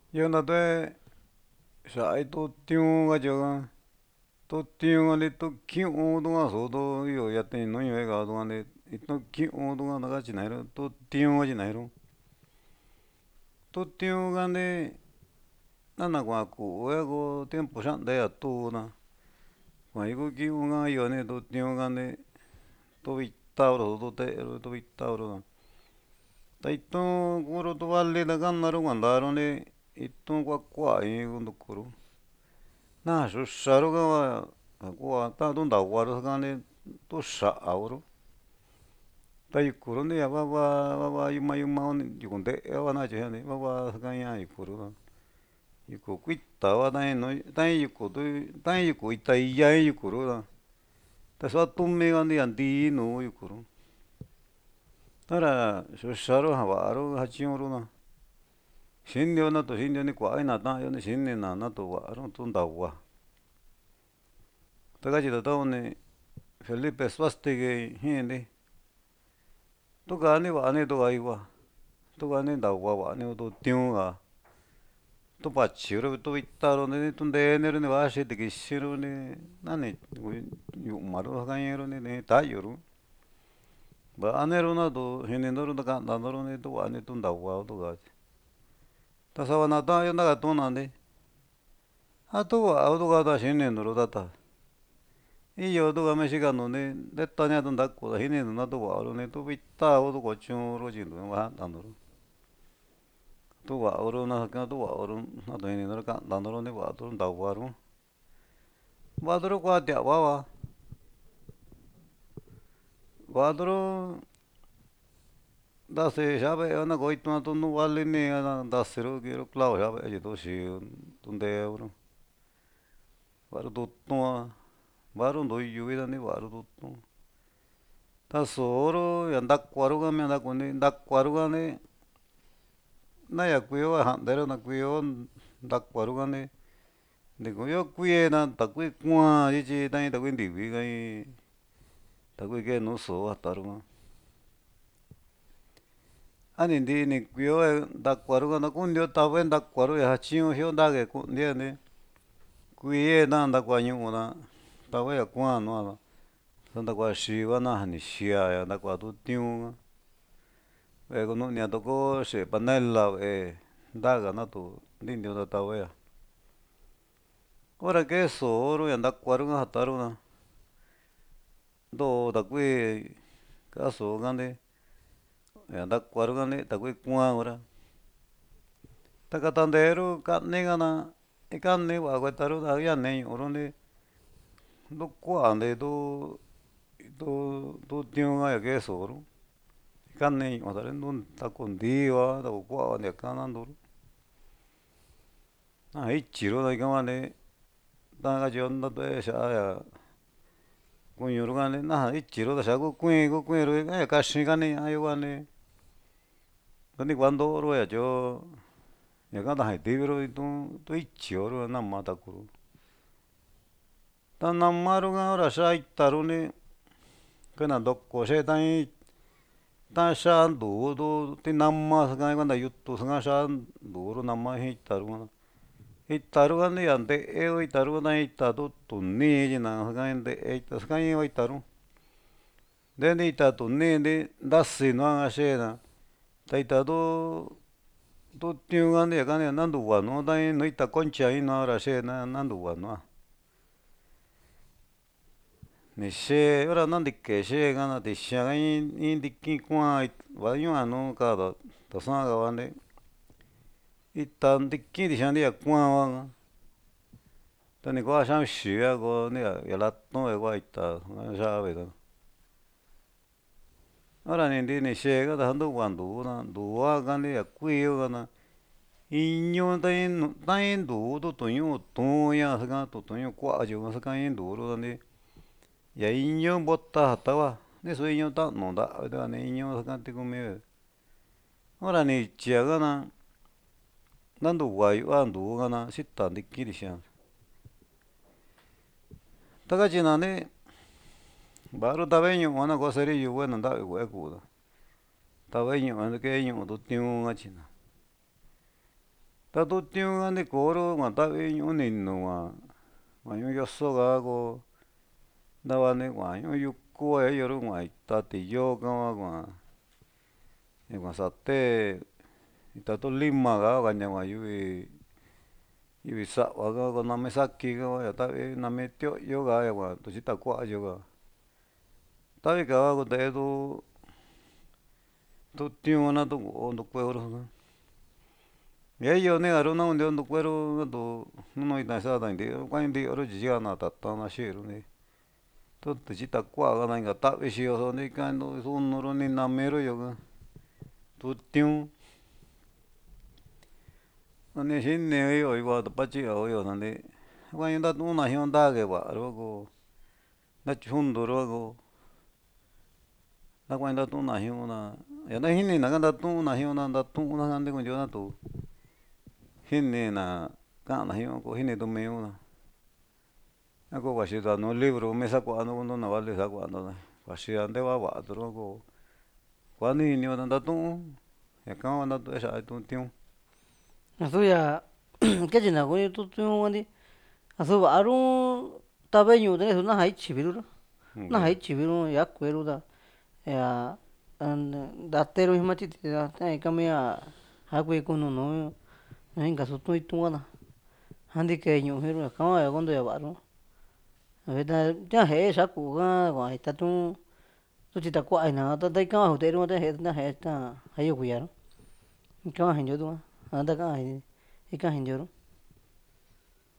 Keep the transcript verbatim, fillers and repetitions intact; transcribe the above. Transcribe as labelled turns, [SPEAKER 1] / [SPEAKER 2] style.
[SPEAKER 1] Yo na tue xa'a tu tiun ka yo tu tiun ni tu ki'un tu'a so tu io yatin nu ñu'u ka tu'a ni tu ki'un tu'a nakatyi nairo tu tiun katyi nairo tu tiun kani nana ku'a ku'u ko tiempo xa'nte atuuna kua'in kuki'un ka io ni tu tiun kani tu vita so tute'ero tu vita ta itu'n kuro tu vali ta kanaro kuantaro ni itu'n kua kua'in kuntukuru naja xuxaro ka va ja kua ta'a tuntauaro sakani tu xa'a kuro ta yukuru ni a vava vava yuma yuma yuku nte'e va nakatyi je'ani vava sakaña yukuru yuku kuita va tain nu tain yuku tu tain yuku ita iyai yukuru ta su'a tumi kani a ntii nuu yukuru tara xuxaro ja va'aro jatyiñuro xinio natu xinio ni ku'a ina ta'ayo ni xinina natu va'aro tuntagua ta katyi tata'a uni felipe suástigui ji'indi tuka ni va'ani tuka igua tuka ni ntagua va'ani tu tiun ka tu kuatyiro tu vitaro ni tunteniro ni vaxi tikixiro ni nani yu'umaro sakañero ni ta'ayuro va'aniro natu jininoro ntaka'ntanoro ni tu va'a ni tuntagua tuka ta sava na ta'ayo nakatuna a tu va'a tuka ta xininuro tata iyo tuka mexicano ni ndetania tuntaku ta jininu natu va'aro ni tu vita tu kuatyuro tyindo ja'ntanuro tu va'oro tu va'oro natu jininoro ka'ntanoro ni va'a tundaguaro va'aduro ku'a tia'ava va va'aduro ndasi ya'a ve'e nako itu'a tu nuu valini ndasiro ki'iro clavo ya'a ve'e tyi tu'u tundeoro va'aro tutu'a va'aro nduyu vida ni va'aro tutu ta so'oro ya ndakuaro ka mia ndakuni ndakuaro ka ni naña kuiyo a ja'ndero na kuiyo ndakuaro ka ni ndikoyo kui'ena takui kua'n ityi tain takui ntivi kain takui kee nu soo jataro ka ani nti'i ni kuiyo ndakuaro ka na kunio tavai ndakuaro ya jatyiñu jio ntake ku'ntie ni kui'ena ndakua ñu'una tavai a kua'an nua ndakua xivana ja ni xia ndakua tu tiun ve'e kunu'unia toko xe'e panela ve'e ntaka natu ntintiu nta tavai ora kee so'oro ya ndakuaro ka jataro ntoo takui kaso ka ni ña ndakuaro ka ni takui kua'an hora ta katantero ka'ani kana ikani va'a kuetaro a yani ñu'uro ni ntu kua'anti tu tu tu tiun ka ya kee so'oro kani ñu'u ntu tako ntiva tako ku'a va ntiaka nanturo naja ityiro ta ika va ni ta'a katyiyo natue xa'a kuñuro ka ni naja ityiro ta xa ku kui'n ku kui'nro ña kaxi kaniña'ayo va ni kani kuantoro katyiyo ñaka tajain tiviro tu ityiro nama takuro ta namaro ka ora xaa itaro ni kuenantoko xee tain ta'an xaa ntuu tu tinama sakain kuenta yutu saka xaa ntuuro nama jin itaro itaro ka ni a nte'e itaro tain ita tu tuni katyina sakain nte'e sakañiva itaro nte'e ita tuni ntasi nua xeena ta ita tu tu tiun ka ni ñaka ni nantuva nu tain nu ita concha ina hora xeena nantuva nua ni xee ora nantike xee ka tixian ka in ntiki kua'an va ñu'ua nu kava tasa'an ka va ni ita ntiki tixian ntia kua'an va ta ni ku'a xia'unxi a ko ya latun ve'e kua ita ya'a ve'e ora ni nti'i ni xee ka ta ntuva ntuu ntuva ka ni a kuiyo ka iñu tain tain ntuu tu tu'uñu tuun ña saka tu'uñu ku'a yu'u sakain ntuuro ni ya iñu mbota jata va nisu iñu ta'nu nta'vi tua ni iñu saka tikumi ora ni ityi'a ka na nantuva yu'ua ntuu ka na xita ntiki tixian ta katyina ni va'aro tavai ñu'u na ko cerillu bueno nta'vi kue'e ku'u tavai ñu'u kee ñu'u tu tiun katyina tatutiun ka ndikoro kuan ta'vi ñu'un ninu kuan kuan ñu'un yoso ka ko ndavani kuan ñu'un yuku a yoru kuan ita tiyo kava kuan ña kuan saté ita tolima ka kaña kuan yuvi yuvi sa'va ka ko nami saki ka ña ta'vi nami tio'yo ka ña kuan tu'un xitaku'ayo ka ta'vi ka kunte'etu tutiun natu'un ntukuero ñayoni aro na kondio ntukuero atu jinu ita xatan nti'yo kua'in nti'yoro tyi chikana tatan na xi'iru ni tu tu'un xitaku'a kana inka ta'vi xiyoso ika'ando nuru ni namiru yuka tutiun nani xiniyo ikuan tapatyi'aoyo nani kua'in ntatu'un najñu nta keva'aro ko nachunduru ko na kua'in ntatu'un najñuna ña najinina ka ntatu'un najñuna ntatu'una kante kuntio natu jinina ka'an najñu ko jini tu miuna a ko vaxi nuu libro kumi sakua'ando kuento na vali sakua'ndo vaxi a nte va'a va'aturo ko kuanínio ta ntatu'un ñaka hua ntatu'un xa'a tutiun
[SPEAKER 2] a'su yaa katyina kuni tutiun kani a'su varu ta ve'e ñu'u riso naja ityi virus naja ityi virus yaa kueru ta ña ntateru imatiti ta tain kamia ja kuee kunu nùù inka sutu'n itu'n ka'na ja ntike ñu'u jiru ñaka hua konto ña varu vita taje'e xaku ka kuan itatun tu tyitaku'a ina ta ika hua juteru taje'e taje'e ta ja yo kuiya ika hua jintiu tu'ka ja ntakan ika jintiuru.